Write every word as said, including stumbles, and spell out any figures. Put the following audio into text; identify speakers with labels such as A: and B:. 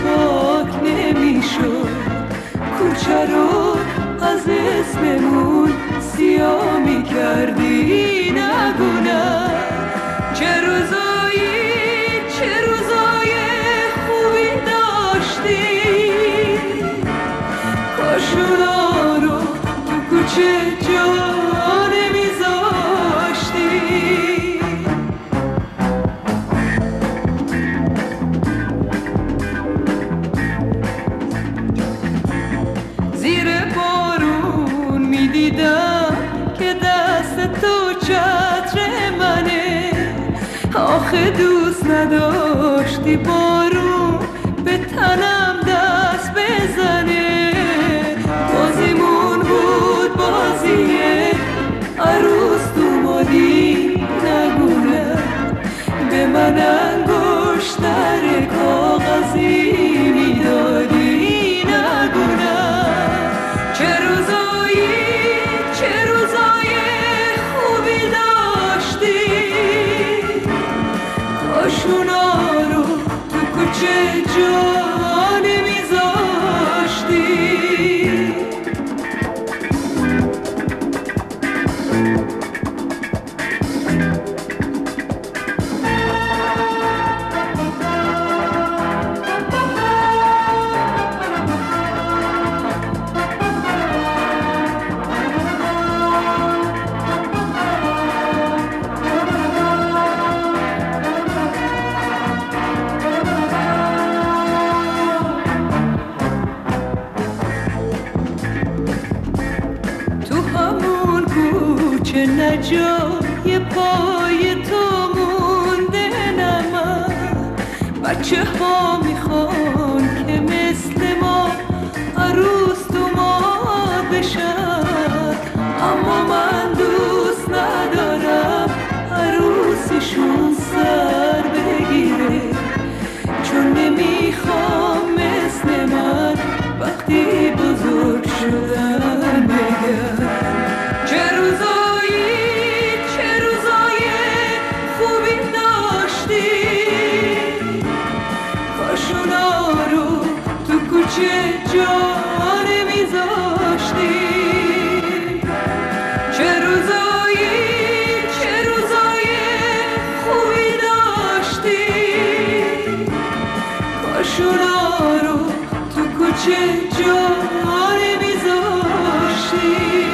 A: پاک نمیشد، کوچه رو از اسممون سیاه میکردی. نگو نه، چه روزایی چه روزای خوبی داشتی، کاش اونا رو تو کوچه جا نمیذاشتی. زیر بارون میدیدم که دست تو چتر منه، آخه دوست نداشتی بارون به تنم دست بزنه. بازیمون بود بازی عروس تو مادی. نگو نه، به من انگشتر کاغذی میدادی. نگو نه، چه روزایی چه روزای خوبی داشتی، کاش اونا رو تو کوچه جا نمیذاشتی. چه نجای پای تو مونده نمن، بچه ها میخوان که مثل ما عروس تو ماد بشن، اما من دوست ندارم عروسشون سر بگیره، چون نمیخوام مثل من وقتی بزرگ شدن بگم چه روزایی چه روزای خوبی داشتی، کاش اونا رو تو کوچه جا نمیذاشتی. چه روزایی چه روزای خوبی داشتی، کاش اونا رو تو کوچه جا نمیذاشتی.